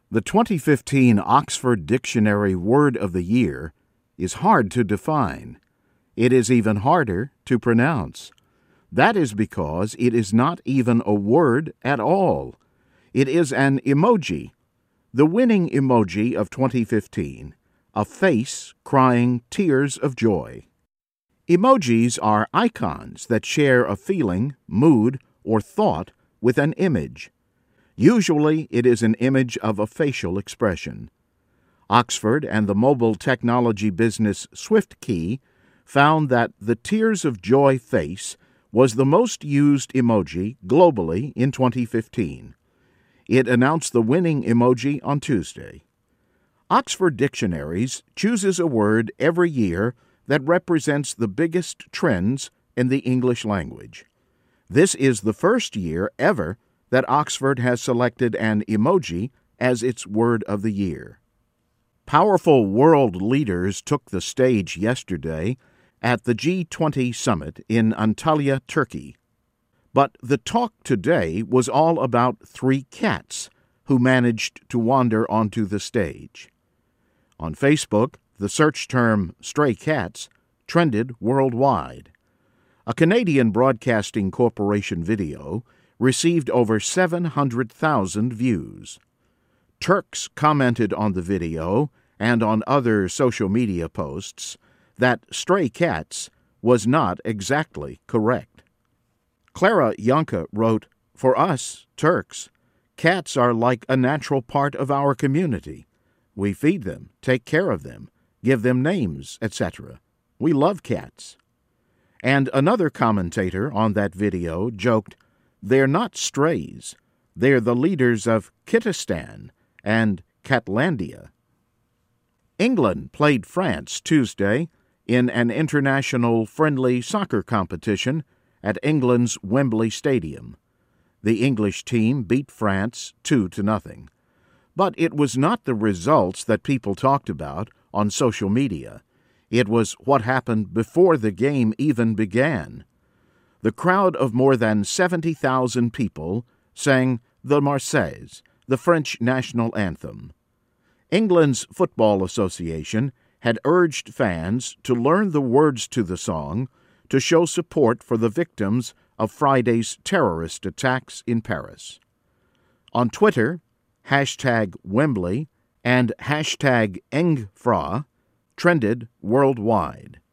The 2015 Oxford Dictionary Word of the Year is hard to define. It is even harder to pronounce. That is because it is not even a word at all. It is an emoji. The winning emoji of 2015, a face crying tears of joy. Emojis are icons that share a feeling, mood, or thought with an image. Usually, it is an image of a facial expression. Oxford and the mobile technology business SwiftKey found that the Tears of Joy face was the most used emoji globally in 2015. It announced the winning emoji on Tuesday. Oxford Dictionaries chooses a word every year that represents the biggest trends in the English language. This is the first year ever that Oxford has selected an emoji as its word of the year. Powerful world leaders took the stage yesterday at the G20 summit in Antalya, Turkey. But the talk today was all about 3 cats who managed to wander onto the stage. On Facebook, the search term "stray cats" trended worldwide. A Canadian Broadcasting Corporation video received over 700,000 views. Turks commented on the video and on other social media posts that "stray cats" was not exactly correct. Clara Yanka wrote, "For us, Turks, cats are like a natural part of our community. We feed them, take care of them, give them names, etc. We love cats." And another commentator on that video joked, "They're not strays. They're the leaders of Kittistan and Catlandia." England played France Tuesday in an international friendly soccer competition at England's Wembley Stadium. The English team beat France 2-0. But it was not the results that people talked about on social media. It was what happened before the game even began. The crowd of more than 70,000 people sang the Marseillaise, the French national anthem. England's Football Association had urged fans to learn the words to the song to show support for the victims of Friday's terrorist attacks in Paris. On Twitter, #Wembley and #Engfra trended worldwide.